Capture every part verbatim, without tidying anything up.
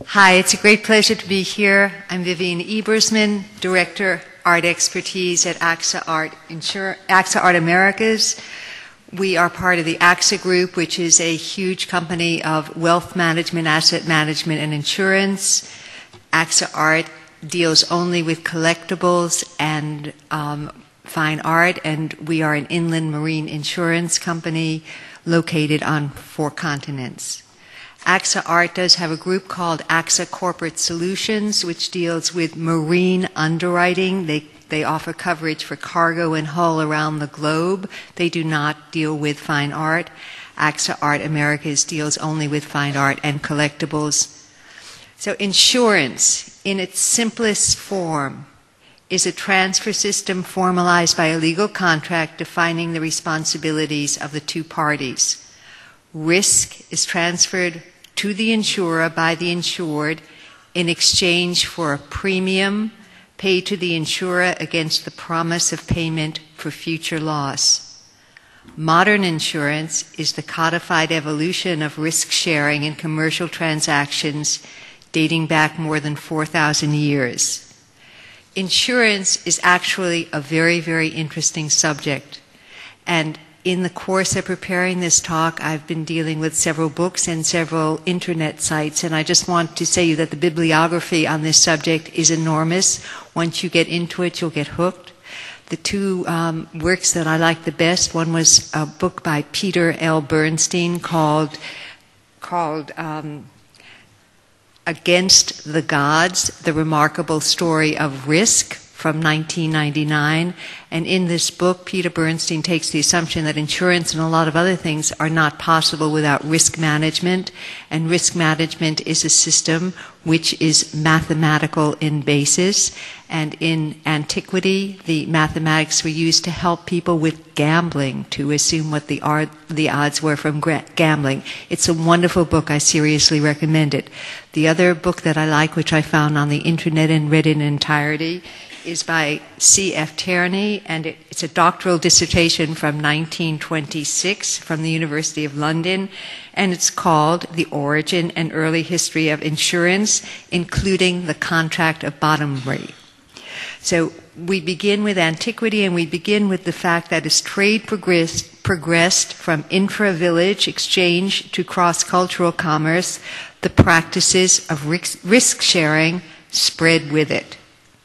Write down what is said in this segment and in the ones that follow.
Hi, it's a great pleasure to be here. I'm Vivian Ebersman, Director, Art Expertise at AXA Art, Insur- AXA Art Americas. We are part of the AXA Group, which is a huge company of wealth management, asset management, and insurance. AXA Art deals only with collectibles and um, fine art, and we are an inland marine insurance company located on four continents. AXA Art does have a group called AXA Corporate Solutions, which deals with marine underwriting. They, they offer coverage for cargo and hull around the globe. They do not deal with fine art. AXA Art Americas deals only with fine art and collectibles. So insurance, in its simplest form, is a transfer system formalized by a legal contract defining the responsibilities of the two parties. Risk is transferred to the insurer by the insured in exchange for a premium paid to the insurer against the promise of payment for future loss. Modern insurance is the codified evolution of risk sharing in commercial transactions dating back more than four thousand years. Insurance is actually a very, very interesting subject, and in the course of preparing this talk, I've been dealing with several books and several internet sites, and I just want to say that the bibliography on this subject is enormous. Once you get into it, you'll get hooked. The two um, works that I like the best, one was a book by Peter L. Bernstein called, called um, Against the Gods, The Remarkable Story of Risk, from nineteen ninety-nine, and in this book, Peter Bernstein takes the assumption that insurance and a lot of other things are not possible without risk management, and risk management is a system which is mathematical in basis, and in antiquity, the mathematics were used to help people with gambling, to assume what the, art, the odds were from gambling. It's a wonderful book. I seriously recommend it. The other book that I like, which I found on the internet and read in entirety, is by C F Tierney, and it, it's a doctoral dissertation from nineteen twenty-six from the University of London, and it's called The Origin and Early History of Insurance, including the Contract of Bottomry. So we begin with antiquity, and we begin with the fact that as trade progressed, progressed from intra-village exchange to cross-cultural commerce, the practices of risk sharing spread with it.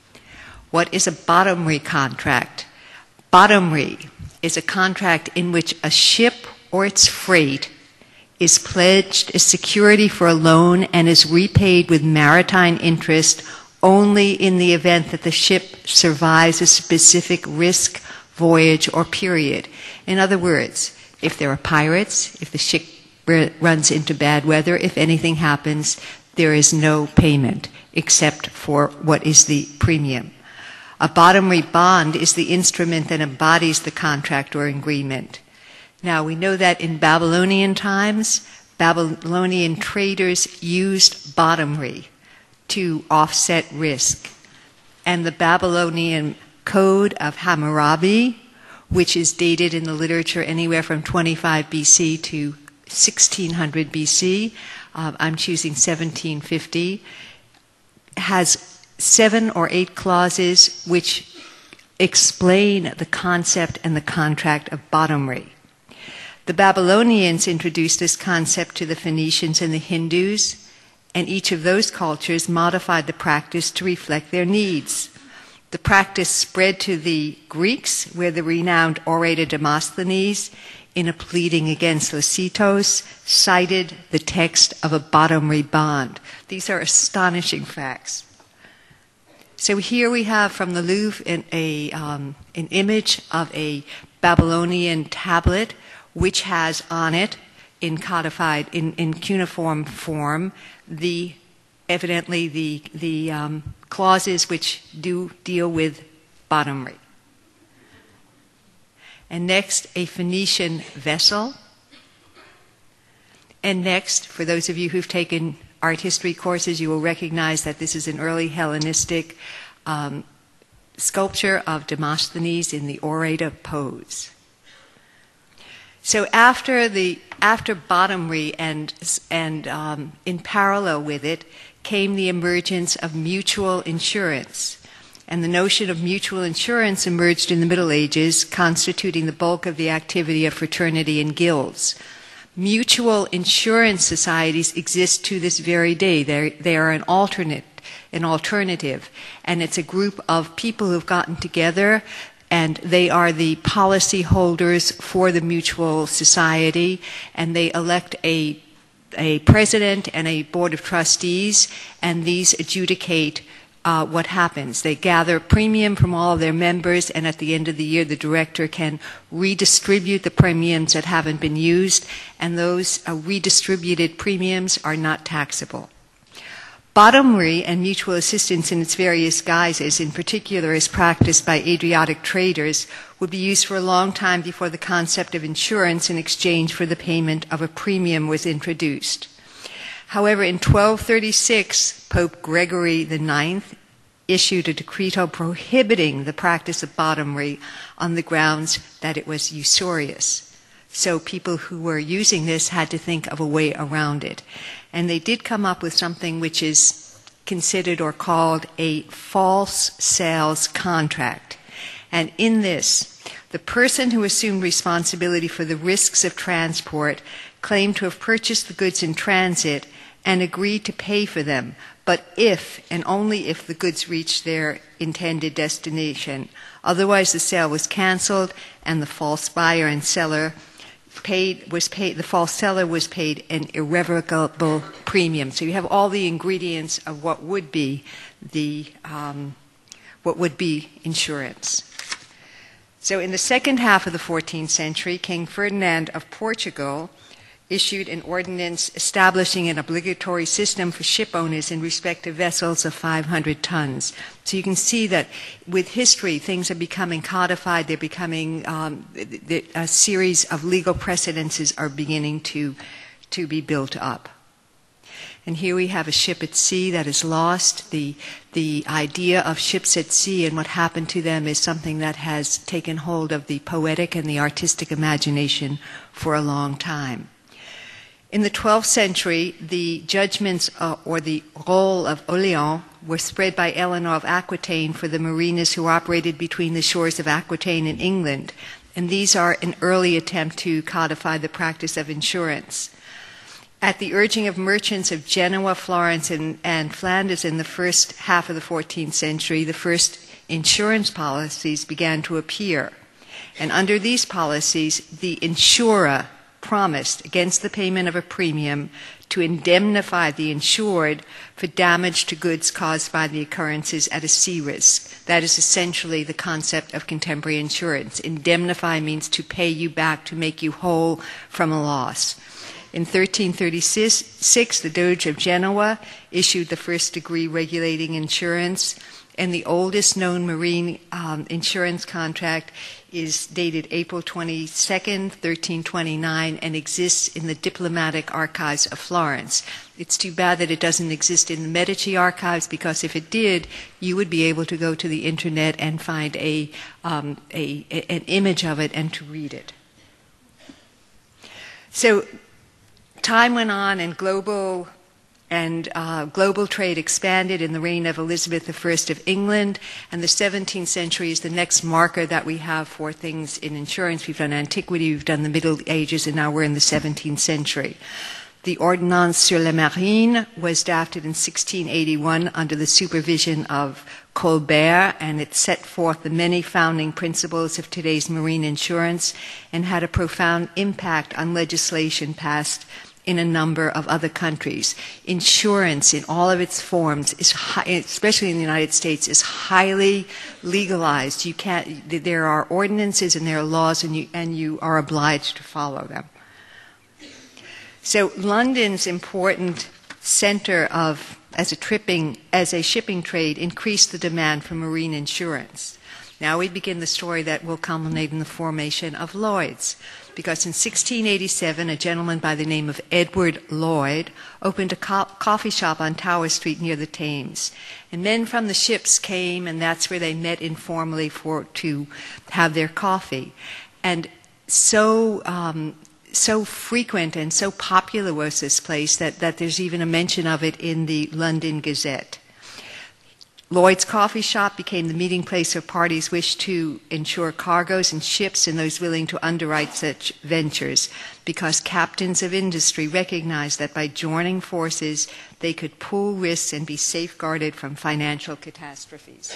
What is a bottomry contract? Bottomry is a contract in which a ship or its freight is pledged as security for a loan and is repaid with maritime interest only in the event that the ship survives a specific risk, voyage, or period. In other words, if there are pirates, if the ship runs into bad weather, if anything happens, there is no payment except for what is the premium. A bottomry bond is the instrument that embodies the contract or agreement. Now, we know that in Babylonian times, Babylonian traders used bottomry to offset risk. And the Babylonian Code of Hammurabi, which is dated in the literature anywhere from twenty-five B C to sixteen hundred B C, uh, I'm choosing seventeen fifty, has seven or eight clauses which explain the concept and the contract of bottomry. The Babylonians introduced this concept to the Phoenicians and the Hindus, and each of those cultures modified the practice to reflect their needs. The practice spread to the Greeks, where the renowned orator Demosthenes, in a pleading against Lysitos, cited the text of a bottomry bond. These are astonishing facts. So here we have from the Louvre an, a, um, an image of a Babylonian tablet which has on it, in codified, in, in cuneiform form, the evidently the, the um, clauses which do deal with bottomry. And next, a Phoenician vessel. And next, for those of you who've taken art history courses, you will recognize that this is an early Hellenistic um, sculpture of Demosthenes in the orator pose. So after the after bottomry and, and um, in parallel with it came the emergence of mutual insurance. And the notion of mutual insurance emerged in the Middle Ages, constituting the bulk of the activity of fraternity and guilds. Mutual insurance societies exist to this very day. They're, they are an alternate, an alternative, and it's a group of people who've gotten together, and they are the policy holders for the mutual society, and they elect a, a president and a board of trustees, and these adjudicate Uh, what happens. They gather premium from all of their members, and at the end of the year the director can redistribute the premiums that haven't been used, and those uh, redistributed premiums are not taxable. Bottomry and mutual assistance in its various guises, in particular as practiced by Adriatic traders, would be used for a long time before the concept of insurance in exchange for the payment of a premium was introduced. However, in twelve thirty-six, Pope Gregory the ninth issued a decreto prohibiting the practice of bottomry on the grounds that it was usurious. So people who were using this had to think of a way around it. And they did come up with something which is considered or called a false sales contract. And in this, the person who assumed responsibility for the risks of transport claimed to have purchased the goods in transit and agreed to pay for them, but if and only if the goods reached their intended destination. Otherwise, the sale was canceled, and the false buyer and seller paid was paid. The false seller was paid an irrevocable premium. So you have all the ingredients of what would be the um, what would be insurance. So in the second half of the fourteenth century, King Ferdinand of Portugal issued an ordinance establishing an obligatory system for ship owners in respect to vessels of five hundred tons. So you can see that with history, things are becoming codified. They're becoming, um, a series of legal precedences are beginning to, to be built up. And here we have a ship at sea that is lost. The, the idea of ships at sea and what happened to them is something that has taken hold of the poetic and the artistic imagination for a long time. In the twelfth century, the judgments uh, or the role of Orléans were spread by Eleanor of Aquitaine for the mariners who operated between the shores of Aquitaine and England. And these are an early attempt to codify the practice of insurance. At the urging of merchants of Genoa, Florence, and, and Flanders in the first half of the fourteenth century, the first insurance policies began to appear. And under these policies, the insurer promised, against the payment of a premium, to indemnify the insured for damage to goods caused by the occurrences at a sea risk. That is essentially the concept of contemporary insurance. Indemnify means to pay you back, to make you whole from a loss. In thirteen thirty-six, the Doge of Genoa issued the first decree regulating insurance, and the oldest known marine um, insurance contract is dated April twenty-second, thirteen twenty-nine, and exists in the diplomatic archives of Florence. It's too bad that it doesn't exist in the Medici archives, because if it did, you would be able to go to the internet and find a, um, a, a an image of it and to read it. So time went on, and global and uh, global trade expanded in the reign of Elizabeth the First of England, and the seventeenth century is the next marker that we have for things in insurance. We've done antiquity, we've done the Middle Ages, and now we're in the seventeenth century. The Ordonnance sur la Marine was drafted in sixteen eighty-one under the supervision of Colbert, and it set forth the many founding principles of today's marine insurance and had a profound impact on legislation passed in a number of other countries. Insurance in all of its forms, is high, especially in the United States, is highly legalized. You can't, there are ordinances and there are laws, and you, and you are obliged to follow them. So London's important center of, as a, tripping, as a shipping trade, increased the demand for marine insurance. Now we begin the story that will culminate in the formation of Lloyd's, because in sixteen eighty-seven, a gentleman by the name of Edward Lloyd opened a co- coffee shop on Tower Street near the Thames. And men from the ships came, and that's where they met informally for to have their coffee. And so um, so frequent and so popular was this place that, that there's even a mention of it in the London Gazette. Lloyd's Coffee Shop became the meeting place of parties wished to insure cargoes and ships and those willing to underwrite such ventures, because captains of industry recognized that by joining forces they could pool risks and be safeguarded from financial catastrophes.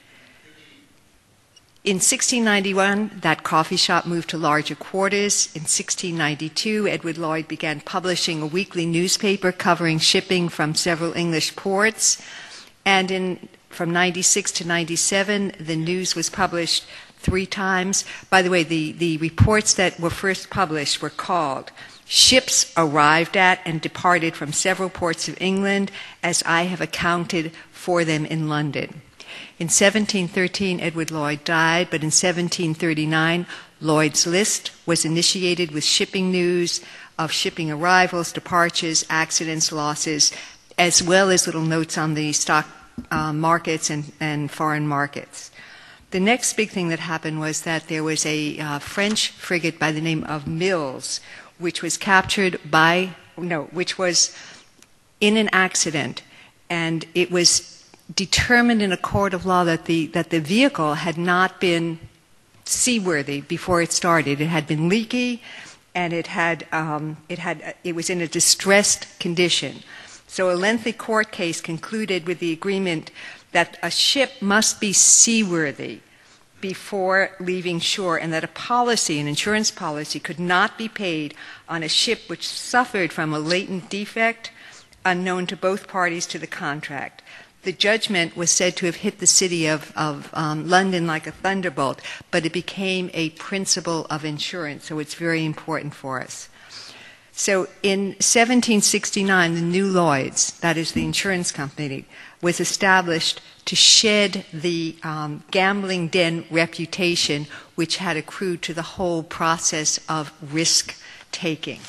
In sixteen ninety-one, that coffee shop moved to larger quarters. In sixteen ninety-two, Edward Lloyd began publishing a weekly newspaper covering shipping from several English ports. And in, from ninety-six to ninety-seven, the news was published three times. By the way, the, the reports that were first published were called Ships Arrived at and Departed from Several Ports of England, as I have accounted for them in London. In seventeen thirteen, Edward Lloyd died, but in seventeen thirty-nine, Lloyd's List was initiated with shipping news of shipping arrivals, departures, accidents, losses, as well as little notes on the stock uh, markets and, and foreign markets. The next big thing that happened was that there was a uh, French frigate by the name of Mills, which was captured by, no, which was in an accident, and it was determined in a court of law that the that the vehicle had not been seaworthy before it started. It had been leaky, and it had um, it had it was in a distressed condition. So a lengthy court case concluded with the agreement that a ship must be seaworthy before leaving shore, and that a policy, an insurance policy, could not be paid on a ship which suffered from a latent defect unknown to both parties to the contract. The judgment was said to have hit the city of, of um, London like a thunderbolt, but it became a principle of insurance, so it's very important for us. So in seventeen sixty-nine, the New Lloyd's, that is the insurance company, was established to shed the um, gambling den reputation which had accrued to the whole process of risk-taking.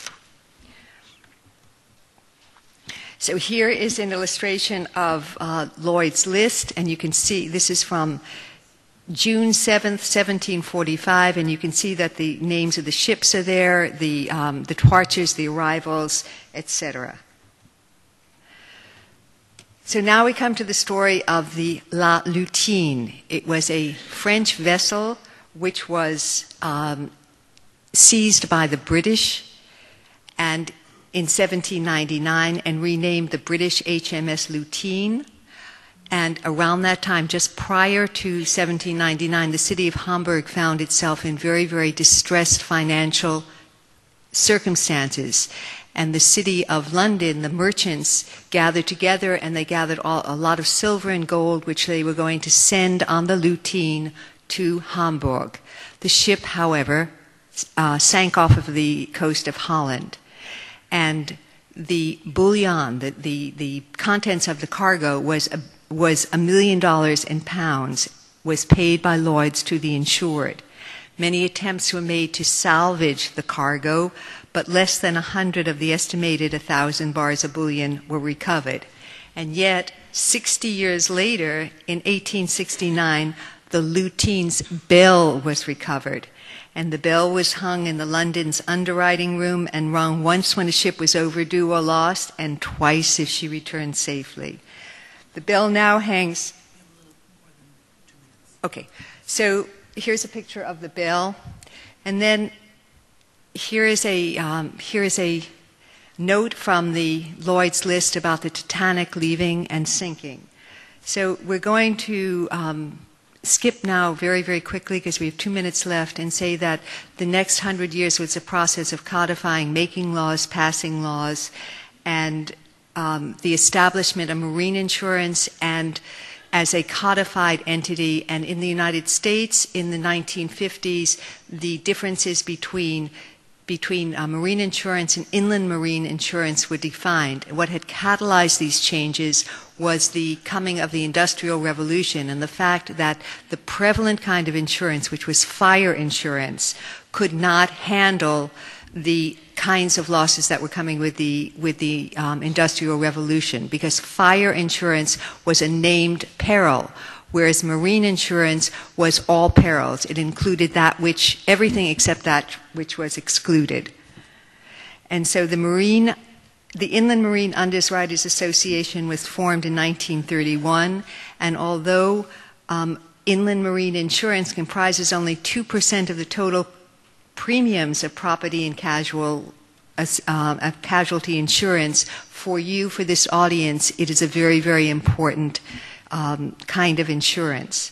So here is an illustration of uh, Lloyd's List, and you can see this is from June seventh, seventeen forty-five, and you can see that the names of the ships are there, the, um, the departures, the arrivals, et cetera. So now we come to the story of the La Lutine. It was a French vessel which was um, seized by the British and in seventeen ninety-nine and renamed the British H M S Lutine. And around that time, just prior to seventeen ninety-nine, the city of Hamburg found itself in very, very distressed financial circumstances. And the city of London, the merchants, gathered together, and they gathered all, a lot of silver and gold, which they were going to send on the Lutine to Hamburg. The ship, however, uh, sank off of the coast of Holland. And the bullion, the, the, the contents of the cargo was a, was a million dollars in pounds, was paid by Lloyd's to the insured. Many attempts were made to salvage the cargo, but less than a hundred of the estimated a thousand bars of bullion were recovered. And yet, sixty years later, in eighteen sixty-nine, the Lutine's bell was recovered. And the bell was hung in the London's underwriting room and rung once when a ship was overdue or lost, and twice if she returned safely. The bell now hangs. Okay, so here's a picture of the bell, and then here is a um, here is a note from the Lloyd's List about the Titanic leaving and sinking. So we're going to um, skip now very, very quickly because we have two minutes left, and say that the next hundred years was a process of codifying, making laws, passing laws, and um, the establishment of marine insurance and as a codified entity. And in the United States, in the nineteen fifties, the differences between between uh, marine insurance and inland marine insurance were defined. What had catalyzed these changes was the coming of the Industrial Revolution and the fact that the prevalent kind of insurance, which was fire insurance, could not handle the kinds of losses that were coming with the with the um, Industrial Revolution, because fire insurance was a named peril, whereas marine insurance was all perils. It included that which, everything except that which was excluded. And so the Marine, the Inland Marine Underwriters Association was formed in nineteen thirty-one, and although um, inland marine insurance comprises only two percent of the total premiums of property and casual uh, of casualty insurance, for you, for this audience, it is a very, very important um, kind of insurance.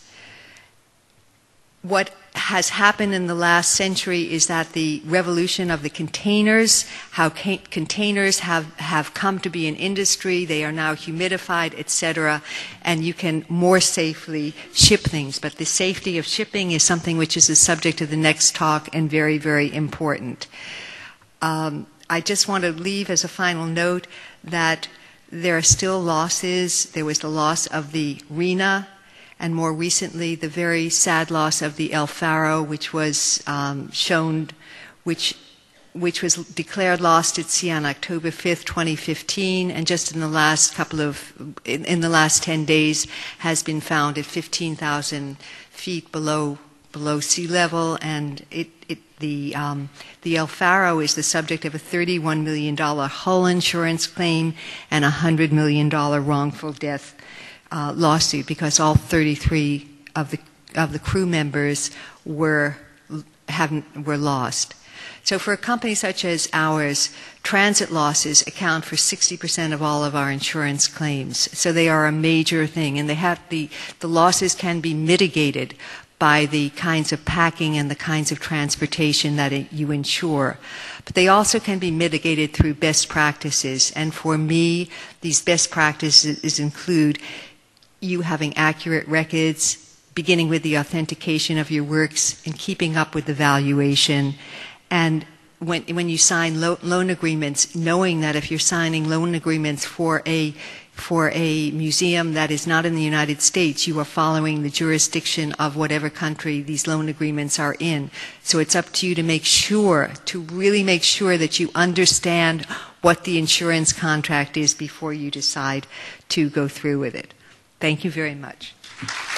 What has happened in the last century is that the revolution of the containers, how ca- containers have, have come to be an industry, they are now humidified, et cetera, and you can more safely ship things. But the safety of shipping is something which is the subject of the next talk and very, very important. Um, I just want to leave as a final note that there are still losses. There was the loss of the Rena, and more recently the very sad loss of the El Faro, which was um, shown, which which was declared lost at sea on October fifth, twenty fifteen, and just in the last couple of, in, in the last ten days, has been found at fifteen thousand feet below below sea level, and it, it the um, the El Faro is the subject of a thirty-one million dollars hull insurance claim and a one hundred million dollars wrongful death uh, lawsuit, because all thirty-three of the of the crew members were haven't were lost. So for a company such as ours, transit losses account for sixty percent of all of our insurance claims. So they are a major thing, and they have the the losses can be mitigated by the kinds of packing and the kinds of transportation that it, you insure. But they also can be mitigated through best practices. And for me, these best practices include you having accurate records, beginning with the authentication of your works and keeping up with the valuation. And when, when you sign lo- loan agreements, knowing that if you're signing loan agreements for a for a museum that is not in the United States, you are following the jurisdiction of whatever country these loan agreements are in. So it's up to you to make sure, to really make sure that you understand what the insurance contract is before you decide to go through with it. Thank you very much.